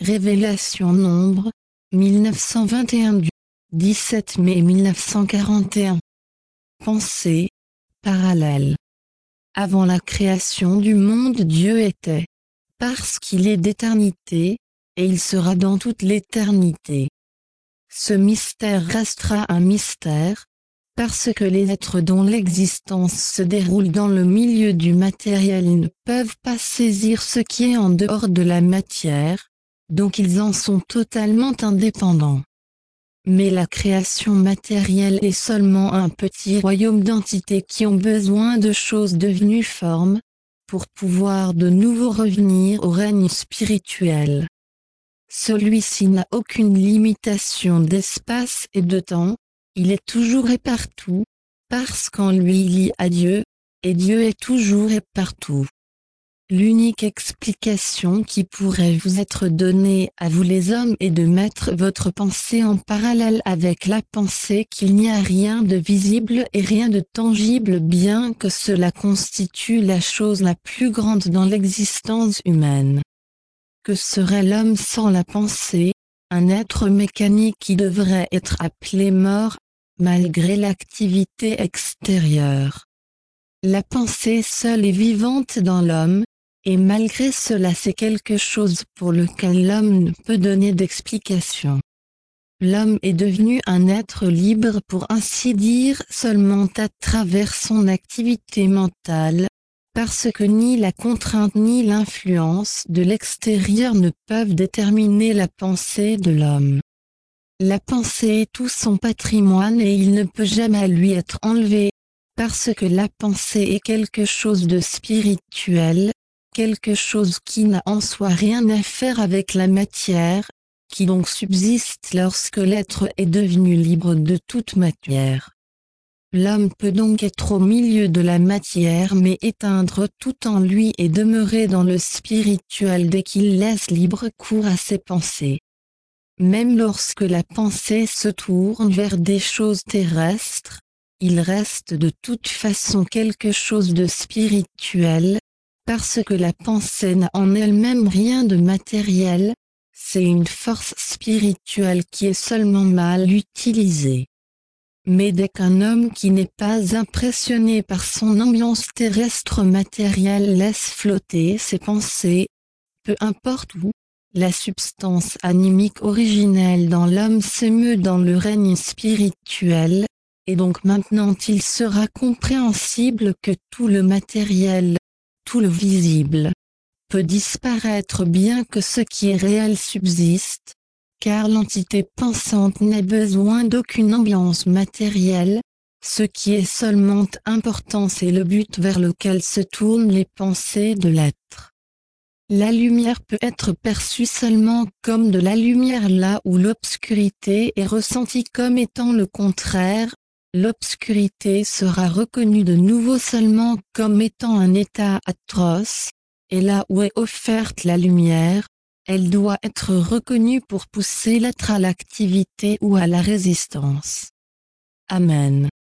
Révélation Nombre, 1921 du 17 mai 1941. Pensée parallèle. Avant la création du monde, Dieu était, parce qu'il est d'éternité, et il sera dans toute l'éternité. Ce mystère restera un mystère, parce que les êtres dont l'existence se déroule dans le milieu du matériel ne peuvent pas saisir ce qui est en dehors de la matière, donc ils en sont totalement indépendants. Mais la création matérielle est seulement un petit royaume d'entités qui ont besoin de choses devenues formes, pour pouvoir de nouveau revenir au règne spirituel. Celui-ci n'a aucune limitation d'espace et de temps, il est toujours et partout, parce qu'en lui il y a Dieu, et Dieu est toujours et partout. L'unique explication qui pourrait vous être donnée à vous les hommes est de mettre votre pensée en parallèle avec la pensée qu'il n'y a rien de visible et rien de tangible, bien que cela constitue la chose la plus grande dans l'existence humaine. Que serait l'homme sans la pensée, un être mécanique qui devrait être appelé mort, malgré l'activité extérieure? La pensée seule est vivante dans l'homme, et malgré cela c'est quelque chose pour lequel l'homme ne peut donner d'explication. L'homme est devenu un être libre pour ainsi dire seulement à travers son activité mentale, parce que ni la contrainte ni l'influence de l'extérieur ne peuvent déterminer la pensée de l'homme. La pensée est tout son patrimoine et il ne peut jamais lui être enlevé, parce que la pensée est quelque chose de spirituel, quelque chose qui n'a en soi rien à faire avec la matière, qui donc subsiste lorsque l'être est devenu libre de toute matière. L'homme peut donc être au milieu de la matière mais éteindre tout en lui et demeurer dans le spirituel dès qu'il laisse libre cours à ses pensées. Même lorsque la pensée se tourne vers des choses terrestres, il reste de toute façon quelque chose de spirituel, parce que la pensée n'a en elle-même rien de matériel, c'est une force spirituelle qui est seulement mal utilisée. Mais dès qu'un homme qui n'est pas impressionné par son ambiance terrestre matérielle laisse flotter ses pensées, peu importe où, la substance animique originelle dans l'homme s'émeut dans le règne spirituel, et donc maintenant il sera compréhensible que tout le matériel, tout le visible, peut disparaître bien que ce qui est réel subsiste, car l'entité pensante n'a besoin d'aucune ambiance matérielle, ce qui est seulement important c'est le but vers lequel se tournent les pensées de l'être. La lumière peut être perçue seulement comme de la lumière là où l'obscurité est ressentie comme étant le contraire, l'obscurité sera reconnue de nouveau seulement comme étant un état atroce, et là où est offerte la lumière, elle doit être reconnue pour pousser l'être à l'activité ou à la résistance. Amen.